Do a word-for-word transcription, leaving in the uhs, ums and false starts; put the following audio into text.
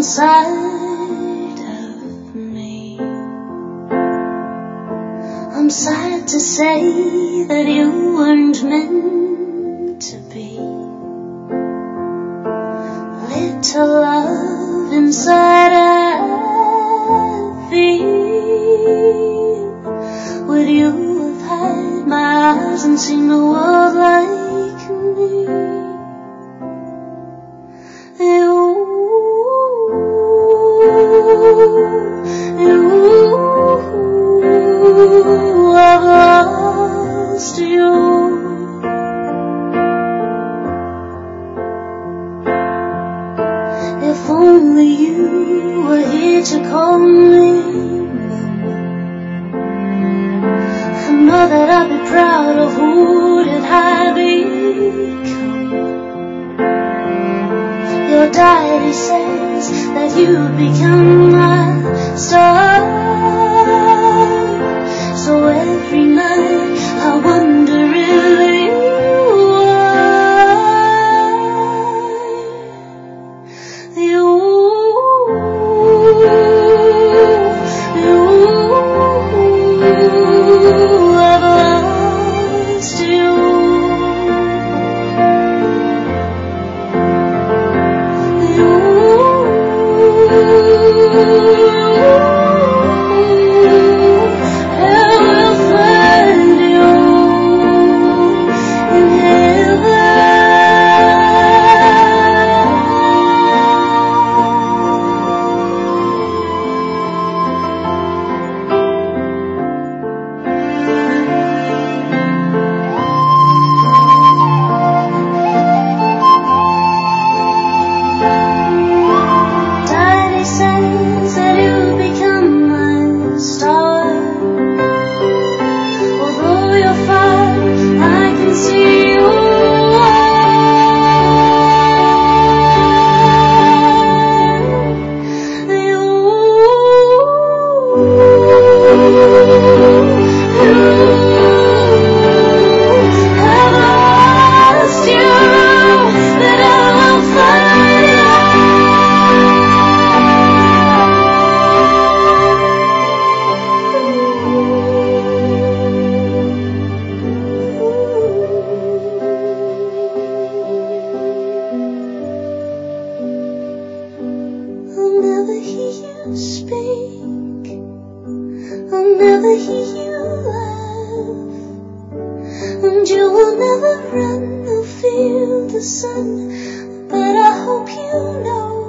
inside of me. I'm sad to say that you weren't meant to be. Little love inside I feel. Would you have had my eyes and seen the world like me? You, you, I've lost you. If only you were here to call me Mama, I know that I'd be proud of who did I become. Your diary says that you've become my star. So every night I wonder if you are. You, you, I've lost you. Speak, I'll never hear you laugh, and you will never run or feel the sun. But I hope you know